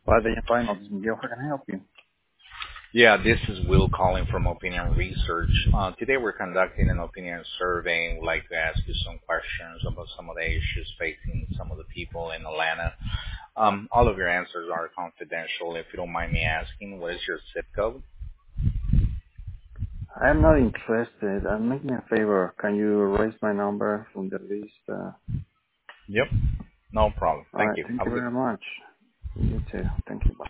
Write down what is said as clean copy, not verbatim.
Padre Final, this is Miguel. How can I help you? Yeah, this is Will calling from Opinion Research. Today we're conducting an opinion survey. We'd like to ask you some questions about some of the issues facing some of the people in Atlanta. All of your answers are confidential. If you don't mind me asking, what is your zip code? I'm not interested. Make me a favor. Can you erase my number from the list? Yep, no problem. All Thank right. you. Thank Have you a good very much. You too. Thank you. Bye.